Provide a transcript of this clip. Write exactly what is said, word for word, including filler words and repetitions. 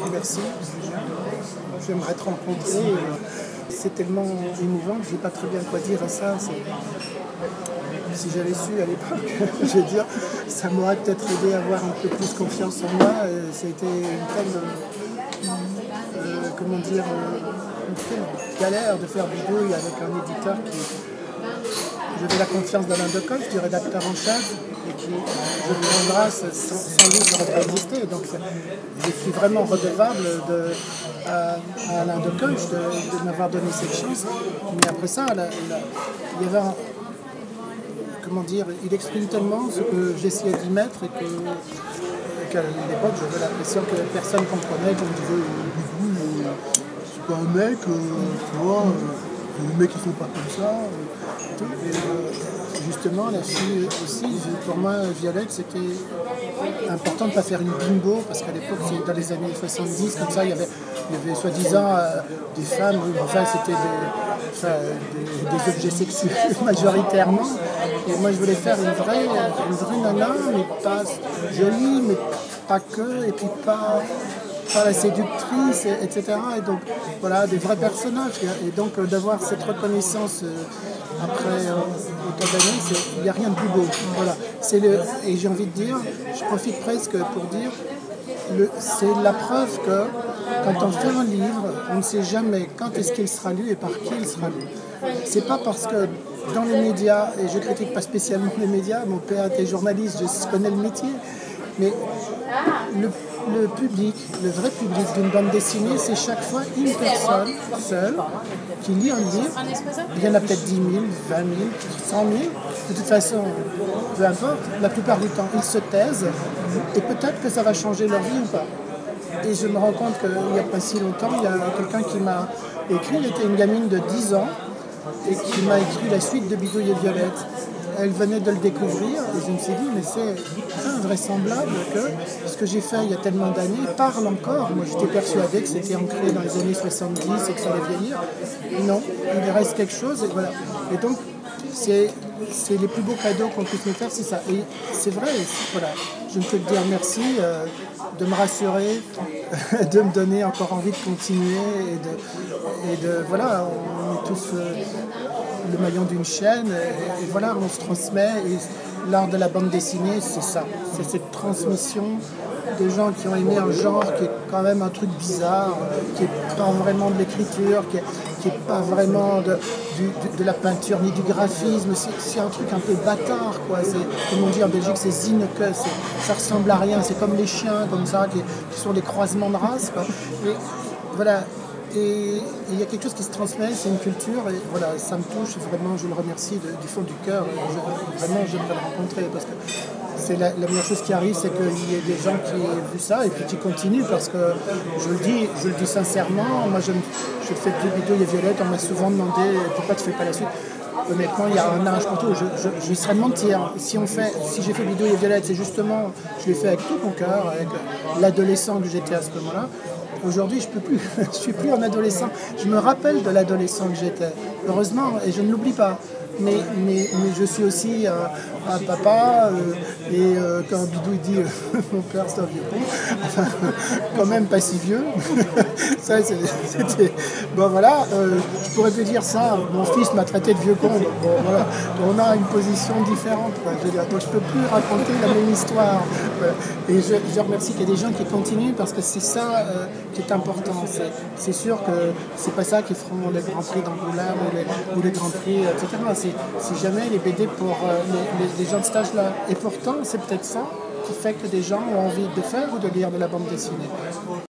merci. J'aimerais te rencontrer. C'est tellement émouvant, je ne sais pas très bien quoi dire à ça. C'est... Si j'avais su à l'époque, je veux dire, ça m'aurait peut-être aidé à avoir un peu plus confiance en moi. Ça a été une telle, euh, comment dire, une telle galère de faire bidouille avec un éditeur qui... J'avais la confiance d'Alain Decoche, du rédacteur en chef, et qui, je lui rends grâce, sans, sans lui, ça n'aurait pas existé. Donc, je suis vraiment redevable de, à, à Alain Decoche de, de m'avoir donné cette chance. Mais après ça, la, la, il y avait un, comment dire, il exprime tellement ce que j'essayais d'y mettre et que, et qu'à l'époque, j'avais l'impression que personne ne comprenait, qu'on me disait euh, c'est pas un mec, euh, tu vois, euh, les mecs ils sont pas comme ça. Euh, et, euh, justement, la fille aussi, pour moi, Violette, c'était important de ne pas faire une bimbo, parce qu'à l'époque, dans les années soixante-dix, comme ça, il y avait, il y avait soi-disant euh, des femmes, enfin, c'était des, enfin, des, des objets sexuels majoritairement. Et moi, je voulais faire une vraie, une vraie nana, mais pas jolie, mais pas que, et puis pas... pas la séductrice, et cetera. Et donc, voilà, des vrais personnages. Et donc, euh, d'avoir cette reconnaissance euh, après euh, autant d'années, il n'y a rien de plus beau. Voilà. C'est le, et j'ai envie de dire, je profite presque pour dire, le, c'est la preuve que quand on fait un livre, on ne sait jamais quand est-ce qu'il sera lu et par qui il sera lu. C'est pas parce que dans les médias, et je critique pas spécialement les médias, mon père était journaliste, je connais le métier, mais le Le public, le vrai public d'une bande dessinée, c'est chaque fois une personne seule qui lit un livre. Il y en a peut-être dix mille, vingt mille, cent mille. De toute façon, peu importe, la plupart du temps, ils se taisent et peut-être que ça va changer leur vie ou pas. Et je me rends compte qu'il n'y a pas si longtemps, il y a quelqu'un qui m'a écrit, il était une gamine de dix ans et qui m'a écrit la suite de Bidouille et Violette. Elle venait de le découvrir et je me suis dit, mais c'est invraisemblable que ce que j'ai fait il y a tellement d'années parle encore. Moi, j'étais persuadée que c'était ancré dans les années soixante-dix et que ça allait vieillir. Non, il reste quelque chose et voilà. Et donc, c'est, c'est les plus beaux cadeaux qu'on puisse me faire, c'est ça. Et c'est vrai, voilà. Je ne peux te dire merci euh, de me rassurer, de me donner encore envie de continuer et de, et de voilà, on est tous... Euh, le maillon d'une chaîne, et, et voilà, on se transmet, et l'art de la bande dessinée, c'est ça, c'est cette transmission de gens qui ont aimé un genre qui est quand même un truc bizarre, qui n'est pas vraiment de l'écriture, qui n'est pas vraiment de, du, de, de la peinture ni du graphisme, c'est, c'est un truc un peu bâtard, quoi. C'est, comme on dit en Belgique, c'est zineke, c'est, ça ressemble à rien, c'est comme les chiens, comme ça, qui, qui sont des croisements de races, quoi. Et voilà. Et il y a quelque chose qui se transmet, c'est une culture, et voilà, ça me touche, vraiment, je le remercie de, du fond du cœur. Je, vraiment, j'aimerais le rencontrer, parce que c'est la, la meilleure chose qui arrive, c'est qu'il y ait des gens qui aient vu ça, et puis qui continuent, parce que je le dis, je le dis sincèrement, moi je, je fais plus Bidouille et Violette, on m'a souvent demandé pourquoi tu ne fais pas la suite. Honnêtement, il y a un âge pour tout. Je, je, je serais de mentir. Si, on fait, si j'ai fait Bidouille et Violette, c'est justement, je l'ai fait avec tout mon cœur, avec l'adolescent que j'étais à ce moment-là. Aujourd'hui, je peux plus. Je suis plus un adolescent. Je me rappelle de l'adolescent que j'étais, heureusement, et je ne l'oublie pas. Mais, mais, mais je suis aussi euh, un papa, euh, et euh, quand Bidouille dit euh, mon père c'est un vieux con, enfin, quand même pas si vieux. Ça, c'est, c'était... Bon voilà, euh, je pourrais te dire ça, mon fils m'a traité de vieux con, donc, bon, voilà. On a une position différente, quoi, je veux dire. Donc je peux plus raconter la même histoire. Et je, je remercie qu'il y ait des gens qui continuent, parce que c'est ça euh, qui est important. C'est, c'est sûr que c'est pas ça qui feront les grands prix d'Angoulême ou les, ou les grands prix, et cetera. C'est, c'est jamais les B D pour euh, les, les, les gens de cet âge-là. Et pourtant, c'est peut-être ça qui fait que des gens ont envie de faire ou de lire de la bande dessinée.